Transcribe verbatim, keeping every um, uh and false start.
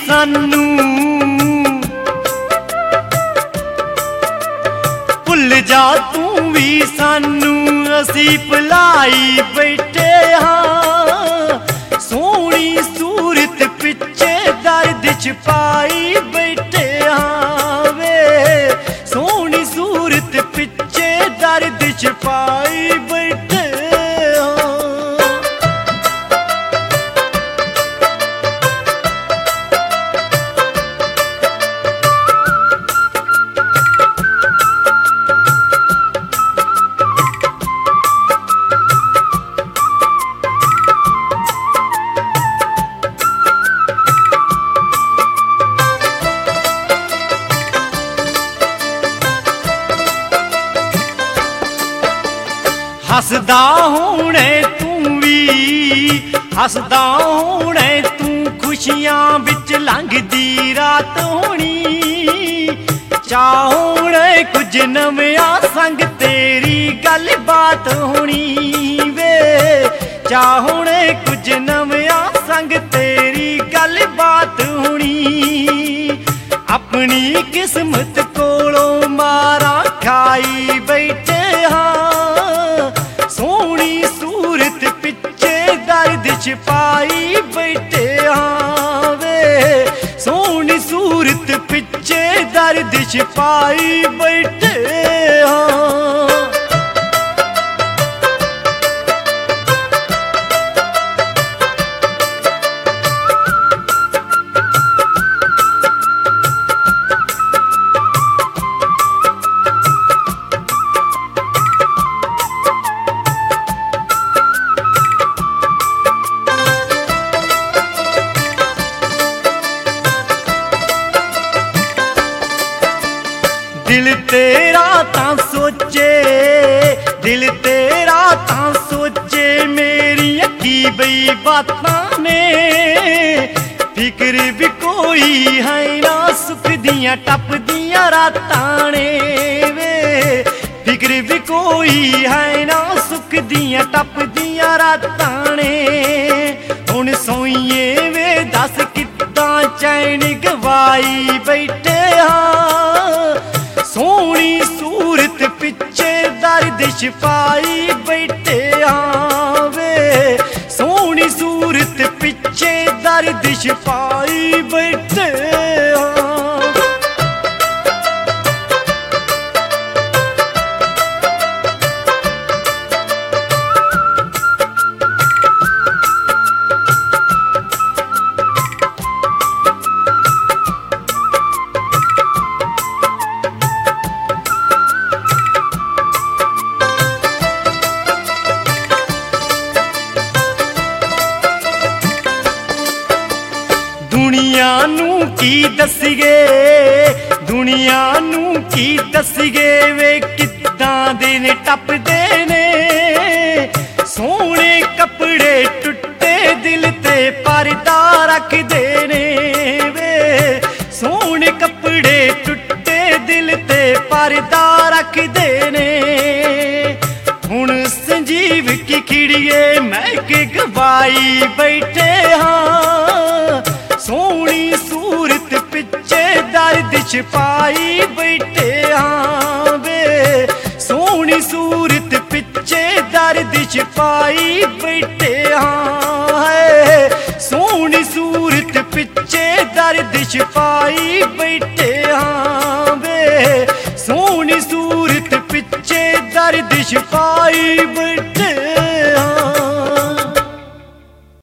सानू भुल जा तू भी सानू असी भुलाई बैठे हाँ सोहनी सूरत पिछे दर्द छुपाई बैठे हाँ वे सोहनी सूरत पिछे दर्द छुपाई बैठे हसदा होने तू भी हसदा होने तू खुशियां बिच लंघदी रात होनी चाहोने कुछ नविया संग तेरी गल बात होनी वे चाहोने कुछ नविया संग तेरी गल बात होनी अपनी किस्मत कोलों मारा खाई बैठे हाँ सोहनी सूरत पिछे दर्द छुपाई बैठे हाँ वे सोहनी सूरत पिछे दर्द छुपाई बैठे हाँ दिल तेरा ता सोचे दिल तेरा ता सोचे मेरी अकी बई बातां ने फिक्र भी कोई है ना सुख दियां टप दियां रातां ने वे फिक्र भी कोई है ना सुख दियां टप दियां रातां ने हुण सोईए वे दस किद्दां चैन गवाई बैठे हाँ सोहनी सूरत पिछे दर्द छुपाई बैठे हाँ वे सोहनी सूरत पिछे दर्द छुपाई बैठे हाँ दुनिया नू की दसीए दुनिया नू की दसीए वे किद्दां दिन टपदे ने सोहने कपड़े टुटे दिल ते पर्दा रखदे ने वे सोहने कपड़े टुटे दिल ते पर्दा रखदे ने हुण संजीव की खिड़िए महक गवाई बैठे हाँ सोहनी सूरत पिछे दर्द छुपाई बैठे हाँ वे सोहनी सूरत पिछे दर्द छुपाई बैठे हाँ है सोहनी सूरत पिछे दर्द छुपाई बैठे हाँ वे सोहनी सूरत पिछे दर्द छुपाई बैठे हाँ।